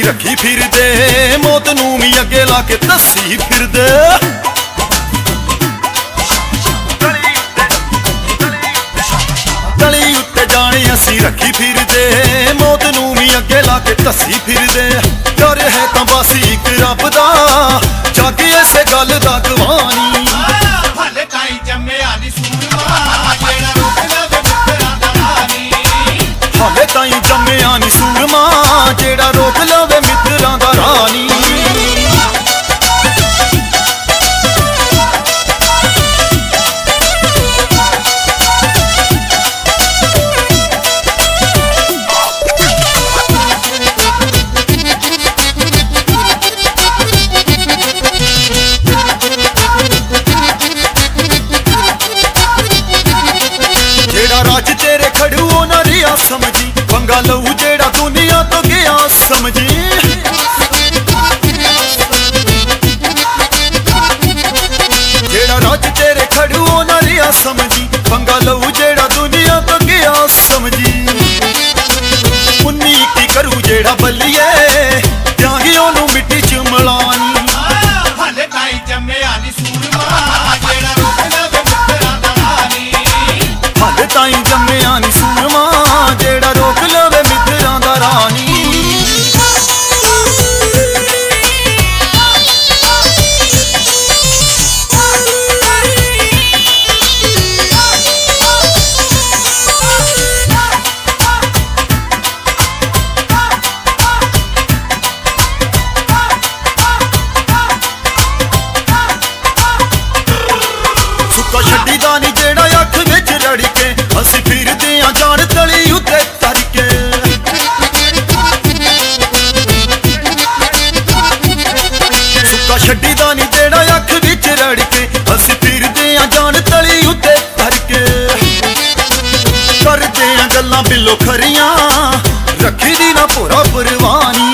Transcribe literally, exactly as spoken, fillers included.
रखी फिरदे मौत नूं भी अगे ला के दसी फिरदे गली उत्ते जाने असी रखी फिरदे मौत नूं भी अगे ला के दसी फिरदे डर है तां बस इक रब दा जाके इस गल दा गवानी हले ताईं जम्मिया नी सूरमा जेड़ा रोक लवे मित्तरां दा रानी हले ताईं जम्मिया नी सूरमा जेड़ा रोक लवे मित्तरां दा रानी राज तेरे खड़ू ना रिया समझी पंगा लऊ जेड़ा दुनिया तो गया समझी जेड़ा राज तेरे खड़ू ना रिया समझी पंगा लऊ जेड़ा दुनिया तो गया समझी उन्नी की करू जेड़ा बलिए त्यागी ओनू मिट्टी च मलानी हले ताईं जम्मिया नी सूरमा जेड़ा रोक लवे मित्तरां दा रानी हले ताईं जम्मिया नी सूरमा जेड़ा रोक लवे मित्तरां दा रानी सुक्का छड्डी दा नी जेड़ा अख विच रड़ के असी फिरदे आ जान तली उत्ते तर के सुक्का छड्डी दा नी जेड़ा अख विच रड़ के असी फिरदे आ जान तली उत्ते तर के करदे आ गल्लां बिल्लो खरियां रखी दी ना पूरा परवानी